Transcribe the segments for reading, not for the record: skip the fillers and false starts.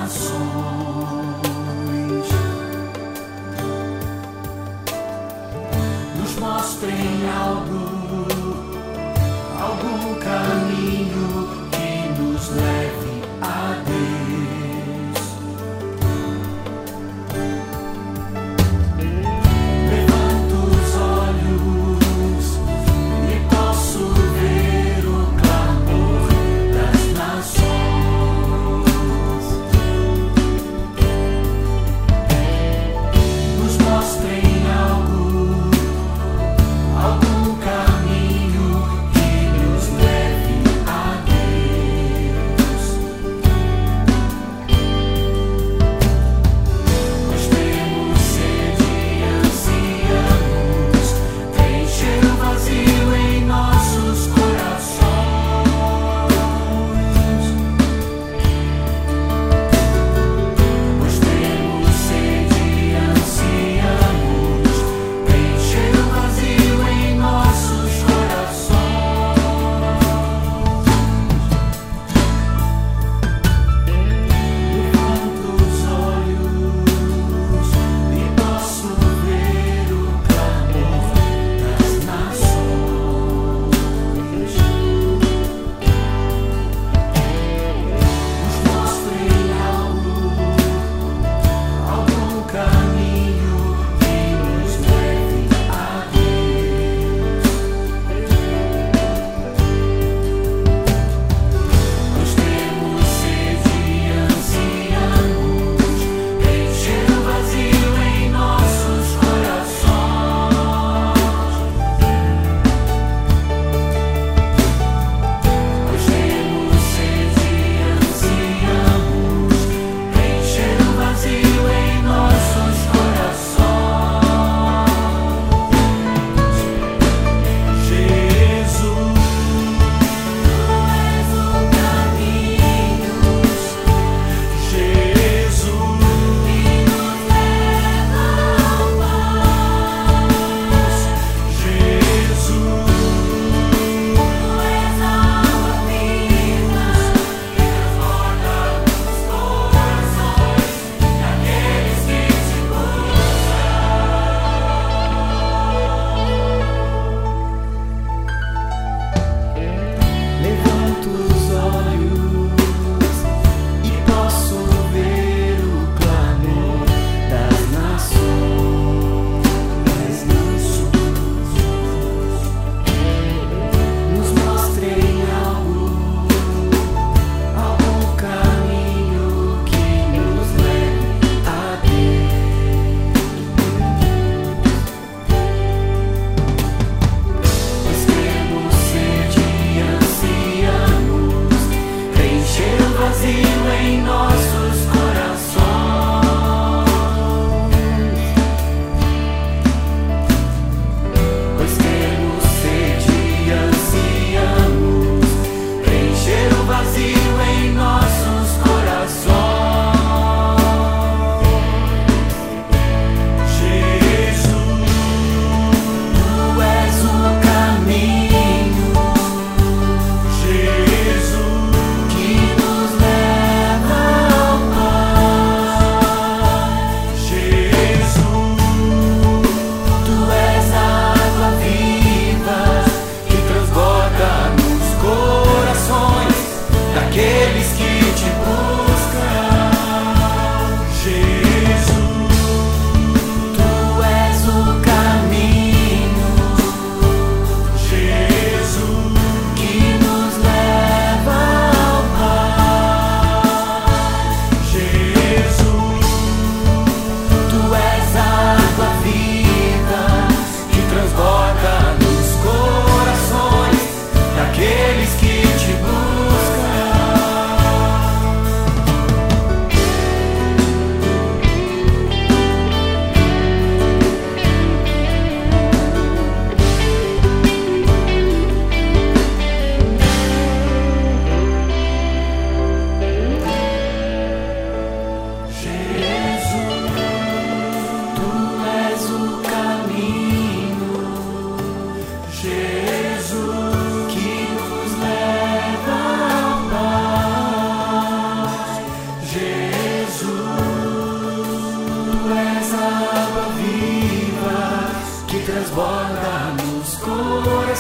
nações. Nos mostrem algum caminho que nos leve a Deus. Levanto os olhos e posso ver o clamor das nações. Nos mostrem algum caminho que nos leve a Deus.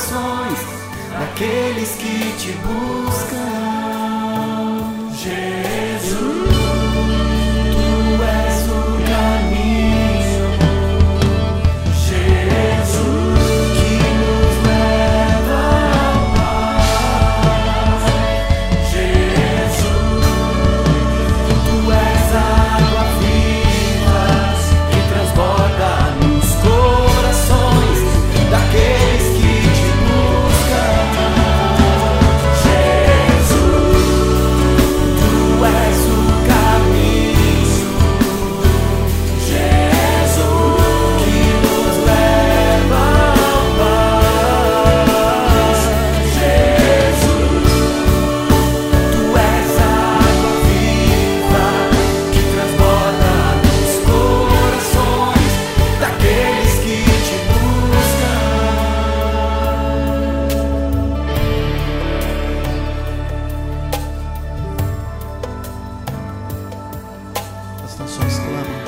corações daqueles que te buscam. Jesus, tu és o caminho. Jesus, que nos leva à paz. Jesus, tu és a água viva que transborda nos corações daqueles que te buscam. Jesus, tu és o caminho. Jesus, que nos leva à paz. Jesus, tu és a água viva que transborda nos corações daqueles que te buscam. As nações clamam.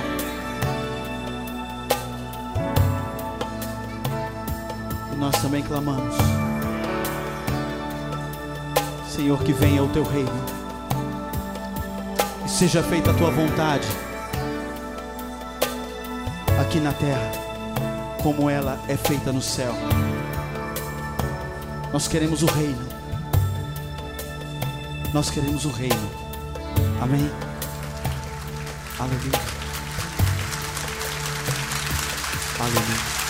E nós também clamamos. Senhor, que venha o teu reino e seja feita a tua vontade aqui na terra, como ela é feita no céu. Nós queremos o reino. Nós queremos o reino. Amém. Aleluia. Aleluia.